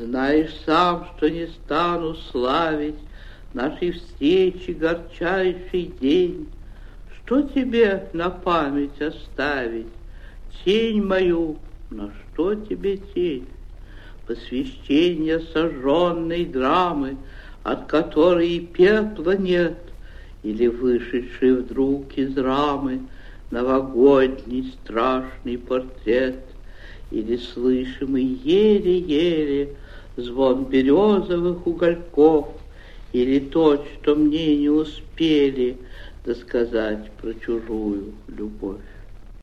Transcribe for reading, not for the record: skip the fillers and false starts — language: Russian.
Знаешь сам, что не стану славить нашей встречи горчайший день. Что тебе на память оставить? Тень мою, на что тебе тень? Посвящение сожженной драмы, от которой и пепла нет, или вышедший вдруг из рамы новогодний страшный портрет, или слышимый еле-еле звон березовых угольков, или тот, что мне не успели досказать про чужую любовь.